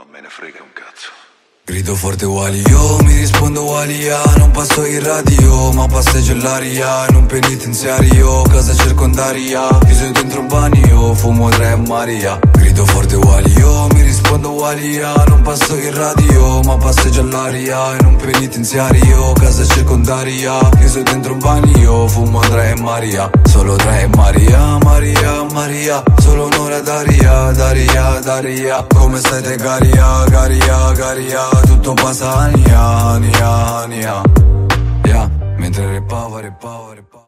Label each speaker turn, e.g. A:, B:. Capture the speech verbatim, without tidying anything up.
A: Non me ne frega un cazzo.
B: Grido forte uguali io, mi rispondo uguali a. Non passo in radio, ma passeggio l'aria. In un penitenziario, casa circondaria. Chiuso dentro un bagno, fumo tre Maria. Grido forte uguali io, mi rispondo uguali a. Non passo in radio, ma passeggio all'aria. In un penitenziario, casa circondaria. Chiuso dentro un bagno, fumo tre Maria. Solo tre Maria, Maria, Maria. Solo un'ora d'aria, d'aria, d'aria. Come stai te caria, caria, caria. Tutto passa ania, ania, ania. Yeah, mentre repava, repava, repava.